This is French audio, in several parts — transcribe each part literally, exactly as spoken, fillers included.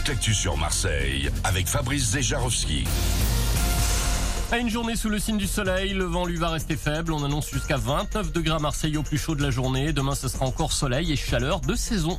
toute l'actu sur Marseille avec Fabrice Zejarowski. À une journée sous le signe du soleil, le vent lui va rester faible. On annonce jusqu'à vingt-neuf degrés à Marseille au plus chaud de la journée. Demain, ce sera encore soleil et chaleur de saison.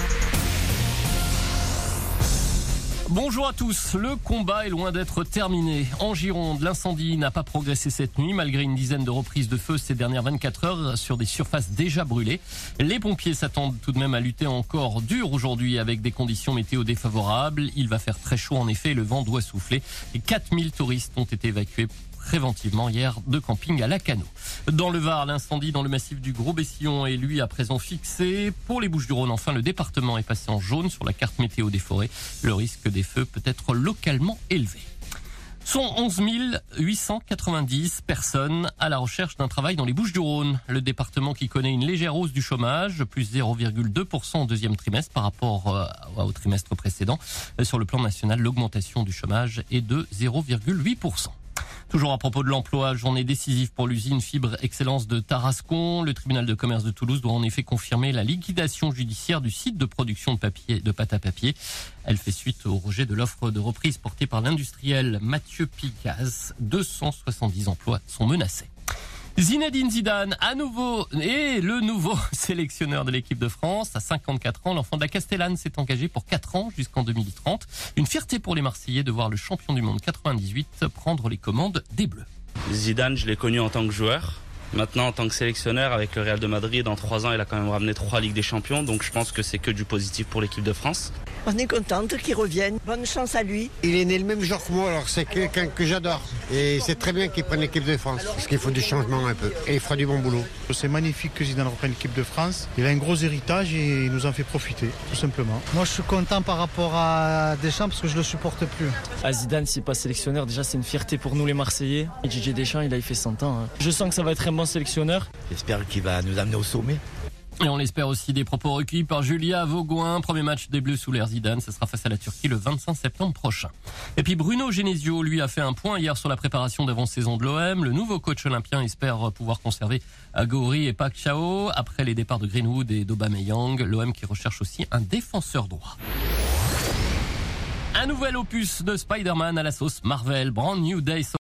Bonjour à tous, le combat est loin d'être terminé. En Gironde, l'incendie n'a pas progressé cette nuit malgré une dizaine de reprises de feu ces dernières vingt-quatre heures sur des surfaces déjà brûlées. Les pompiers s'attendent tout de même à lutter encore dur aujourd'hui avec des conditions météo défavorables. Il va faire très chaud en effet et le vent doit souffler. Et quatre mille touristes ont été évacués préventivement hier de camping à Lacanau. Dans le Var, l'incendie dans le massif du Gros-Bessillon est lui à présent fixé. Pour les Bouches-du-Rhône, enfin, le département est passé en jaune sur la carte météo des forêts. Le risque des feux peut être localement élevé. Sont onze mille huit cent quatre-vingt-dix personnes à la recherche d'un travail dans les Bouches-du-Rhône. Le département qui connaît une légère hausse du chômage, plus zéro virgule deux pour cent au deuxième trimestre par rapport au trimestre précédent. Sur le plan national, l'augmentation du chômage est de zéro virgule huit pour cent. Toujours à propos de l'emploi, journée décisive pour l'usine Fibre Excellence de Tarascon. Le tribunal de commerce de Toulouse doit en effet confirmer la liquidation judiciaire du site de production de papier, de pâte à papier. Elle fait suite au rejet de l'offre de reprise portée par l'industriel Mathieu Picaz. deux cent soixante-dix emplois sont menacés. Zinedine Zidane, à nouveau, et le nouveau sélectionneur de l'équipe de France. À cinquante-quatre ans, l'enfant de la Castellane s'est engagé pour quatre ans jusqu'en deux mille trente. Une fierté pour les Marseillais de voir le champion du monde quatre-vingt-dix-huit prendre les commandes des Bleus. Zidane, je l'ai connu en tant que joueur. Maintenant, en tant que sélectionneur, avec le Real de Madrid, dans trois ans, il a quand même ramené trois Ligues des Champions. Donc je pense que c'est que du positif pour l'équipe de France. On est contente qu'il revienne. Bonne chance à lui. Il est né le même jour que moi, alors c'est quelqu'un que j'adore. Et c'est très bien qu'il prenne l'équipe de France. Parce qu'il faut du changement un peu. Et il fera du bon boulot. C'est magnifique que Zidane reprenne l'équipe de France. Il a un gros héritage et il nous en fait profiter, tout simplement. Moi, je suis content par rapport à Deschamps parce que je ne le supporte plus. À Zidane, s'il n'est pas sélectionneur, déjà, c'est une fierté pour nous les Marseillais. Et Didier Deschamps, il a fait cent ans. Hein. Je sens que ça va être un bon sélectionneur. J'espère qu'il va nous amener au sommet. Et on l'espère aussi des propos recueillis par Julia Vaugoin. Premier match des Bleus sous l'ère Zidane. Ce sera face à la Turquie le vingt-cinq septembre prochain. Et puis Bruno Genesio, lui, a fait un point hier sur la préparation d'avant-saison de l'O M. Le nouveau coach olympien espère pouvoir conserver Gouiri et Pacquiao après les départs de Greenwood et d'Aubameyang. L'O M qui recherche aussi un défenseur droit. Un nouvel opus de Spider-Man à la sauce Marvel. Brand New Day.